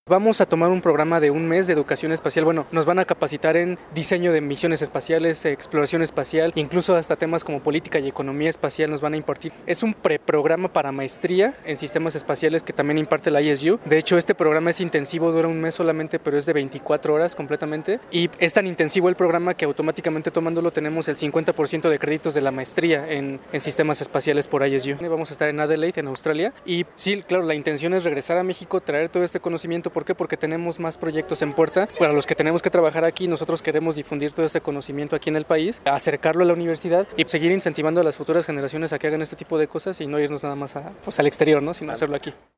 Vamos a tomar un programa de un mes de educación espacial. Bueno, nos van a capacitar en diseño de misiones espaciales, exploración espacial, incluso hasta temas como política y economía espacial nos van a impartir. Es un preprograma para maestría en sistemas espaciales que también imparte la ISU. De hecho, este programa es intensivo, dura un mes solamente, pero es de 24 horas completamente. Y es tan intensivo el programa que automáticamente tomándolo tenemos el 50% de créditos de la maestría en sistemas espaciales por ISU. Vamos a estar en Adelaide, en Australia. Y sí, claro, la intención es regresar a México, traer todo este conocimiento. ¿Por qué? Porque tenemos más proyectos en puerta para los que tenemos que trabajar aquí. Nosotros queremos difundir todo este conocimiento aquí en el país, acercarlo a la universidad y seguir incentivando a las futuras generaciones a que hagan este tipo de cosas y no irnos nada más al exterior, ¿no? Sino hacerlo aquí.